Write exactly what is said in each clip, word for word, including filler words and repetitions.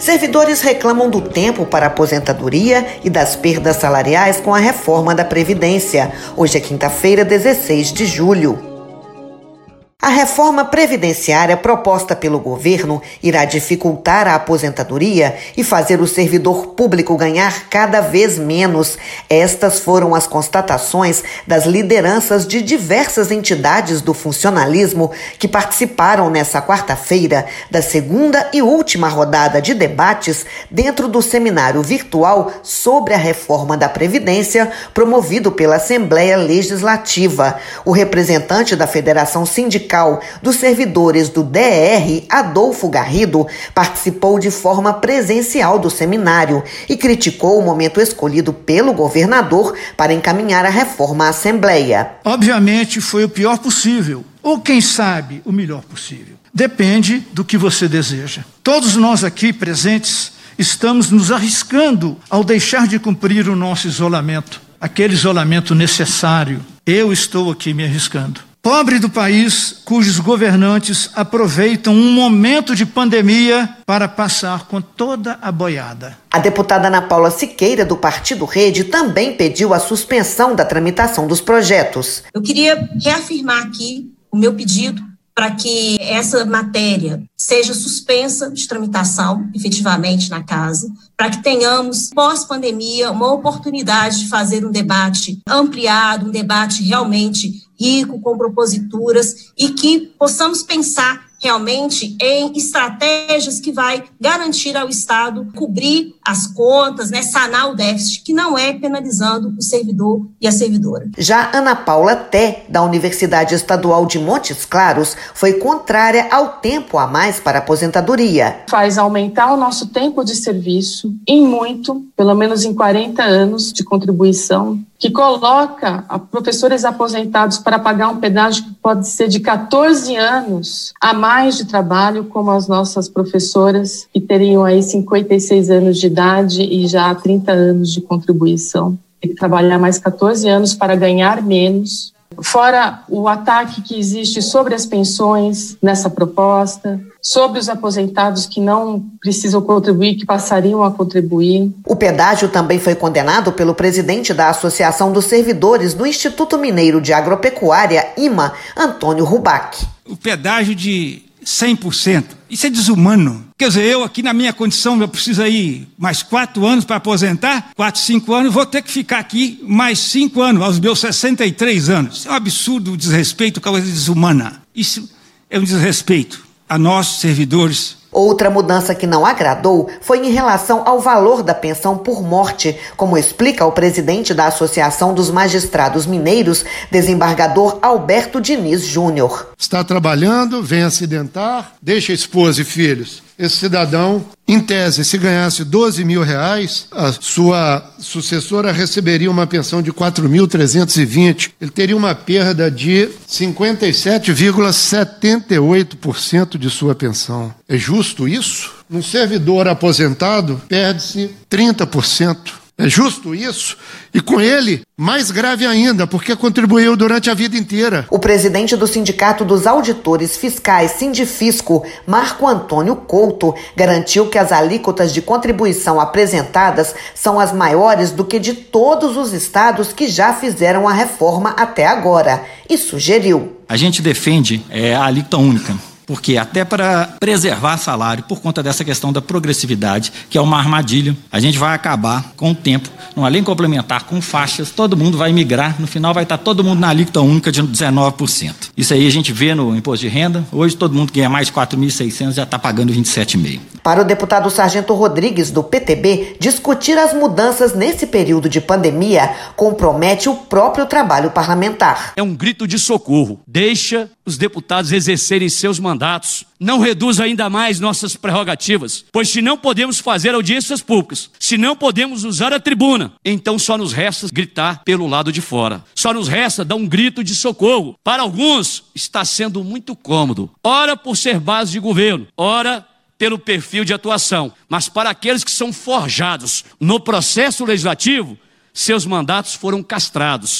Servidores reclamam do tempo para a aposentadoria e das perdas salariais com a reforma da Previdência. Hoje é quinta-feira, dezesseis de julho. A reforma previdenciária proposta pelo governo irá dificultar a aposentadoria e fazer o servidor público ganhar cada vez menos. Estas foram as constatações das lideranças de diversas entidades do funcionalismo que participaram nessa quarta-feira da segunda e última rodada de debates dentro do seminário virtual sobre a reforma da Previdência promovido pela Assembleia Legislativa. O representante da Federação Sindical dos servidores do D E R, Adolfo Garrido, participou de forma presencial do seminário e criticou o momento escolhido pelo governador para encaminhar a reforma à Assembleia. Obviamente foi o pior possível, ou quem sabe o melhor possível. Depende do que você deseja. Todos nós aqui presentes estamos nos arriscando ao deixar de cumprir o nosso isolamento, aquele isolamento necessário. Eu estou aqui me arriscando. Pobre do país cujos governantes aproveitam um momento de pandemia para passar com toda a boiada. A deputada Ana Paula Siqueira, do Partido Rede, também pediu a suspensão da tramitação dos projetos. Eu queria reafirmar aqui o meu pedido para que essa matéria seja suspensa de tramitação, efetivamente, na casa, para que tenhamos, pós-pandemia, uma oportunidade de fazer um debate ampliado, um debate realmente rico, com proposituras, e que possamos pensar realmente em estratégias que vai garantir ao Estado cobrir as contas, né, sanar o déficit, que não é penalizando o servidor e a servidora. Já Ana Paula Té, da Universidade Estadual de Montes Claros, foi contrária ao tempo a mais para a aposentadoria. Faz aumentar o nosso tempo de serviço em muito, pelo menos em quarenta anos de contribuição, que coloca professores aposentados para pagar um pedágio que pode ser de catorze anos a mais de trabalho, como as nossas professoras, que teriam aí cinquenta e seis anos de idade e já trinta anos de contribuição. Tem que trabalhar mais catorze anos para ganhar menos. Fora o ataque que existe sobre as pensões nessa proposta, sobre os aposentados que não precisam contribuir, que passariam a contribuir. O pedágio também foi condenado pelo presidente da Associação dos Servidores do Instituto Mineiro de Agropecuária, I M A, Antônio Rubac. O pedágio de cem por cento, isso é desumano. Quer dizer, eu aqui na minha condição, eu preciso aí mais quatro anos para aposentar, quatro, cinco anos, vou ter que ficar aqui mais cinco anos, aos meus sessenta e três anos. Isso é um absurdo, um desrespeito, coisa desumana. Isso é um desrespeito a nós, servidores. Outra mudança que não agradou foi em relação ao valor da pensão por morte, como explica o presidente da Associação dos Magistrados Mineiros, desembargador Alberto Diniz Júnior. Está trabalhando, vem acidentar, deixa esposa e filhos. Esse cidadão, em tese, se ganhasse doze mil reais, a sua sucessora receberia uma pensão de quatro mil trezentos e vinte. Ele teria uma perda de cinquenta e sete vírgula setenta e oito por cento de sua pensão. É justo isso? Um servidor aposentado perde-se trinta por cento. É justo isso? E com ele, mais grave ainda, porque contribuiu durante a vida inteira. O presidente do Sindicato dos Auditores Fiscais, Sindifisco, Marco Antônio Couto, garantiu que as alíquotas de contribuição apresentadas são as maiores do que de todos os estados que já fizeram a reforma até agora, e sugeriu. A gente defende é, a alíquota única. Porque até para preservar salário, por conta dessa questão da progressividade, que é uma armadilha, a gente vai acabar com o tempo, numa lei complementar com faixas, todo mundo vai migrar, no final vai estar todo mundo na alíquota única de dezenove por cento. Isso aí a gente vê no imposto de renda, hoje todo mundo que ganha mais de quatro mil e seiscentos já está pagando vinte e sete vírgula cinco por cento. Para o deputado Sargento Rodrigues, do P T B, discutir as mudanças nesse período de pandemia compromete o próprio trabalho parlamentar. É um grito de socorro. Deixa os deputados exercerem seus mandatos. Não reduz ainda mais nossas prerrogativas, pois se não podemos fazer audiências públicas, se não podemos usar a tribuna, então só nos resta gritar pelo lado de fora. Só nos resta dar um grito de socorro. Para alguns, está sendo muito cômodo. Ora por ser base de governo, ora pelo perfil de atuação. Mas para aqueles que são forjados no processo legislativo, seus mandatos foram castrados.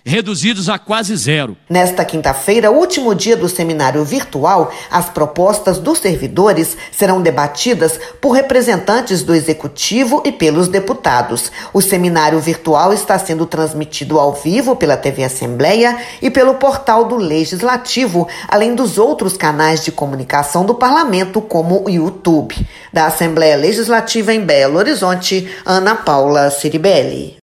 reduzidos a quase zero. Nesta quinta-feira, último dia do seminário virtual, as propostas dos servidores serão debatidas por representantes do Executivo e pelos deputados. O seminário virtual está sendo transmitido ao vivo pela T V Assembleia e pelo portal do Legislativo, além dos outros canais de comunicação do Parlamento, como o YouTube. Da Assembleia Legislativa em Belo Horizonte, Ana Paula Ciribelli.